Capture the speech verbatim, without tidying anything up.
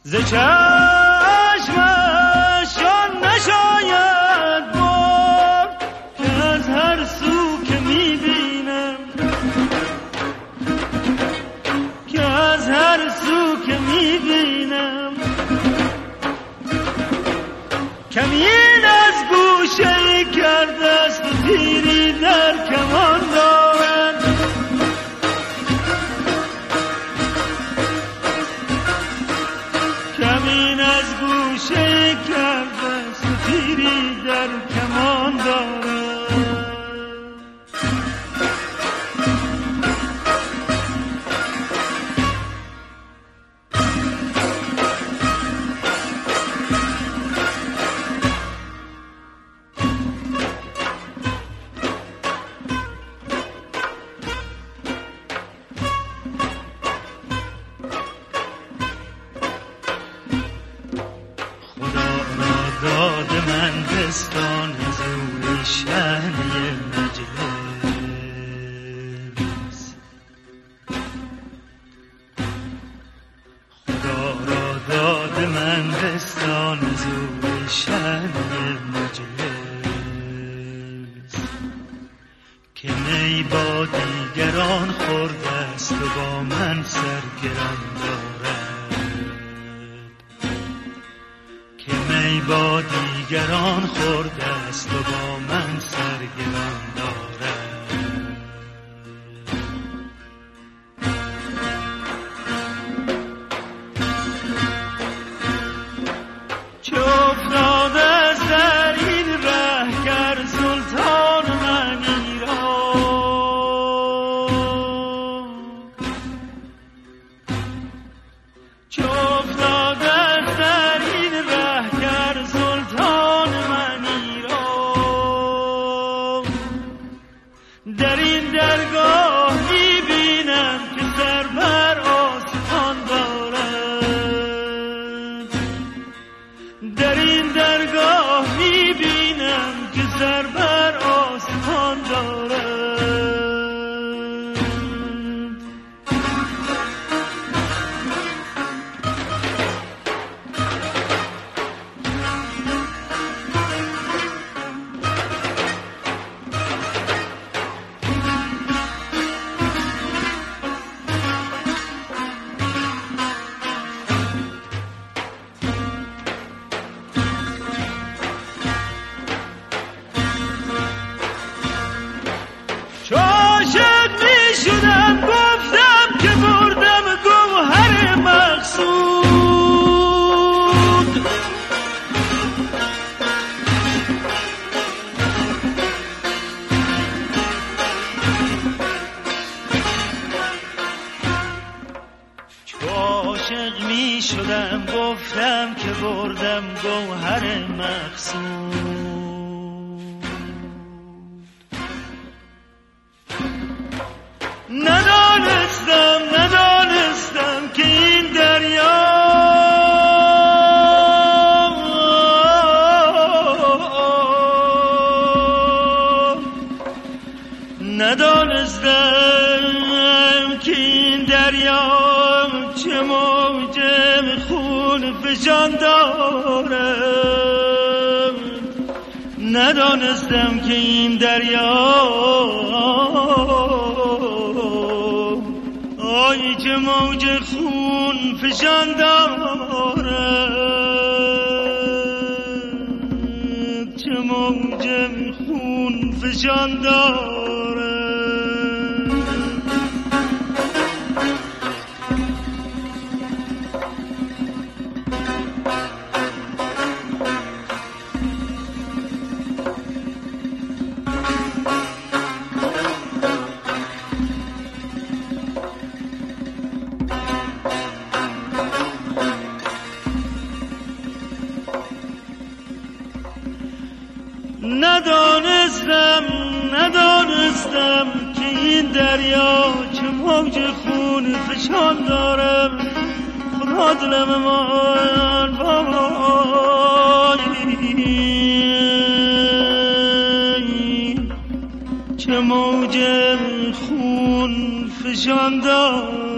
ز چشمشان نشاید برد که از هر سو که میبینم که از هر سو که میبینم کمین از گوشه کرده است و تیری در کمان دارد کمین از گوشه کرده است و تیری در کمان دارد که می با دیگران خورده است و با من سرگران دارد که می با دیگران خورده است و با من سرگران دارد چه افتاده است در این ره گر سلطان من در این درگاه میبینم که سر بر آسمان دارد در این درگاه میبینم که سر بر آسمان دارد عاشق می شدم گفتم که بردم گوهر مقصود چو عاشق می شدم گفتم که بردم گوهر مقصود ندانستم ندانستم که این دریا ندانستم که این دریا چه موج خون فشان دارد ندانستم که این دریا آی چه موج خون فشان دارد چه موج خون فشان دارد ندانستم ندانستم که این دریا چه موج خون فشان دارم خدا دلم من وای چه موج خون فشان دارم